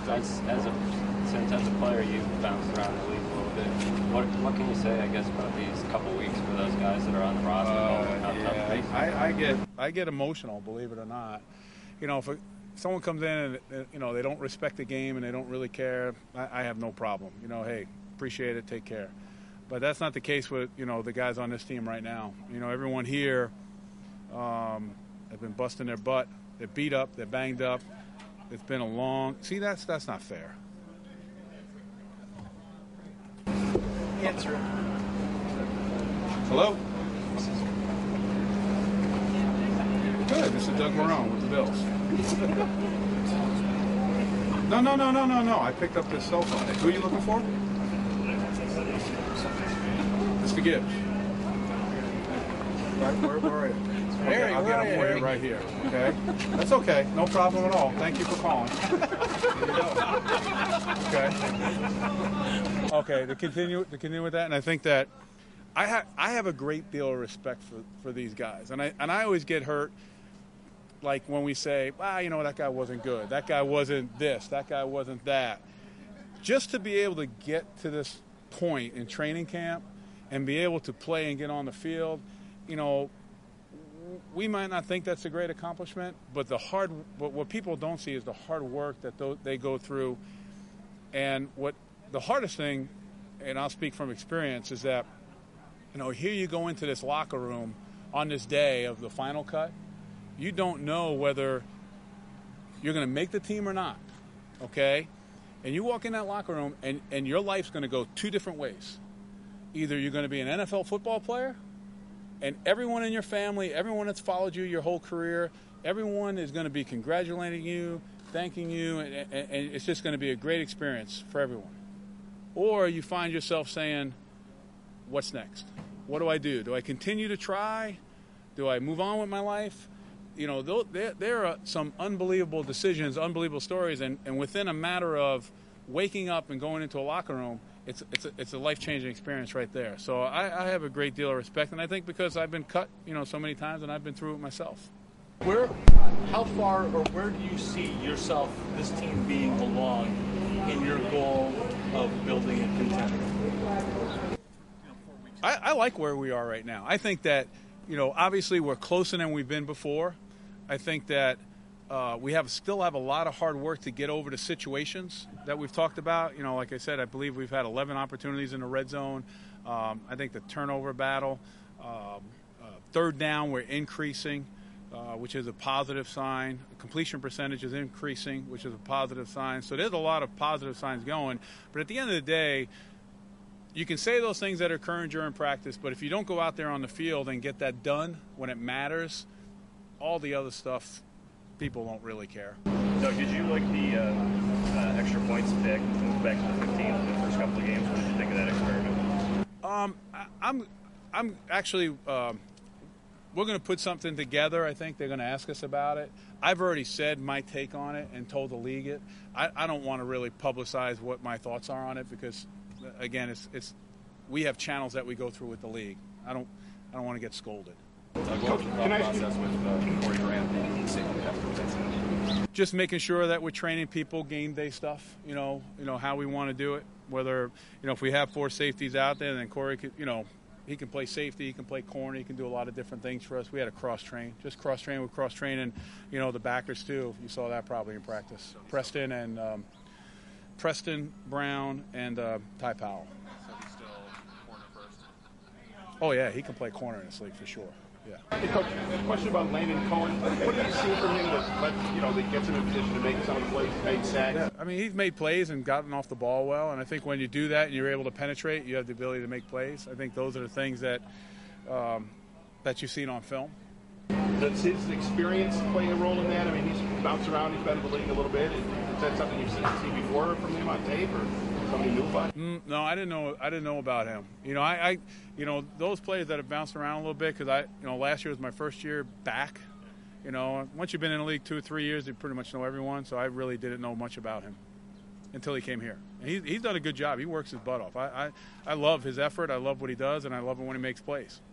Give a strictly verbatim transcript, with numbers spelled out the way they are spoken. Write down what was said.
As, as a, since as a player you've bounced around the league a little bit, what what can you say, I guess, about these couple weeks for those guys that are on the roster? Uh, how tough yeah, it is? I, I get I get emotional, believe it or not. You know, if a, someone comes in and uh, you know they don't respect the game and they don't really care, I, I have no problem. You know, hey, appreciate it, take care. But that's not the case with you know the guys on this team right now. You know, everyone here um, have been busting their butt. They're beat up, they're banged up. It's been a long. See, that's that's not fair. Answer it. Hello. Good. This is Doug Marrone with the Bills. No, no, no, no, no, no. I picked up this cell phone. Who are you looking for? Mister Gibbs. Right, where, where are you? Okay, Harry, I'll where get are him you, for Harry? you right here. Okay, that's okay. No problem at all. Thank you for calling. There you go. Okay. Okay. To continue, to continue with that, and I think that I have I have a great deal of respect for, for these guys, and I and I always get hurt. Like when we say, "Ah, you know, that guy wasn't good. That guy wasn't this. That guy wasn't that." Just to be able to get to this point in training camp and be able to play and get on the field, you know, we might not think that's a great accomplishment, but the hard, but what people don't see is the hard work that they go through. And what the hardest thing, and I'll speak from experience, is that, you know, here you go into this locker room on this day of the final cut. You don't know whether you're going to make the team or not, okay? And you walk in that locker room, and, and your life's going to go two different ways. Either you're going to be an N F L football player, and everyone in your family, everyone that's followed you your whole career, everyone is going to be congratulating you, thanking you, and, and, and it's just going to be a great experience for everyone. Or you find yourself saying, what's next? What do I do? Do I continue to try? Do I move on with my life? You know, there, there are some unbelievable decisions, unbelievable stories, and, and within a matter of waking up and going into a locker room, it's it's a, it's a life-changing experience right there. So I, I have a great deal of respect, and I think because I've been cut, you know, so many times, and I've been through it myself. Where, how far, or where do you see yourself, this team being along in your goal of building a contender? I, I like where we are right now. I think that, you know, obviously we're closer than we've been before. I think that uh, we have still have a lot of hard work to get over the situations that we've talked about. You know, like I said, I believe we've had eleven opportunities in the red zone. Um, I think the turnover battle, um, uh, third down, we're increasing, uh, which is a positive sign. The completion percentage is increasing, which is a positive sign. So there's a lot of positive signs going. But at the end of the day, you can say those things that occur during practice, but if you don't go out there on the field and get that done when it matters, all the other stuff, people don't really care. Doug, did you like the uh, uh, extra points pick, move back to the fifteen in the first couple of games? What did you think of that experiment? Um, I, I'm, I'm actually, um, we're going to put something together. I think they're going to ask us about it. I've already said my take on it and told the league it. I, I don't want to really publicize what my thoughts are on it because, again, it's it's we have channels that we go through with the league. I don't I don't want to get scolded. What was the thought process with uh, Corey Grant being safety after? Just making sure that we're training people game day stuff. You know, you know how we want to do it. Whether you know if we have four safeties out there, then Corey could, you know, he can play safety, he can play corner, he can do a lot of different things for us. We had a cross train, just cross train with cross training. You know, the backers too. You saw that probably in practice. Preston and um, Preston Brown and uh, Ty Powell. So he's still corner first? Oh yeah, he can play corner in this league for sure. Yeah. Hey, Coach, a question about Landon Cohen. What do you see from him that let, you know, that gets him in position to make some of the plays, made sacks? Yeah, I mean, he's made plays and gotten off the ball well, and I think when you do that and you're able to penetrate, you have the ability to make plays. I think those are the things that um, that you've seen on film. Does his experience play a role in that? I mean, he's bounced around, he's been in the league a little bit. Is that something you've seen, seen before from him on tape, or somebody knew about? Mm, no, I didn't know. I didn't know about him. You know, I, I you know, those players that have bounced around a little bit because I, you know, last year was my first year back. You know, once you've been in the league two or three years, you pretty much know everyone. So I really didn't know much about him until he came here. And he, he's done a good job. He works his butt off. I, I, I love his effort. I love what he does, and I love it when he makes plays.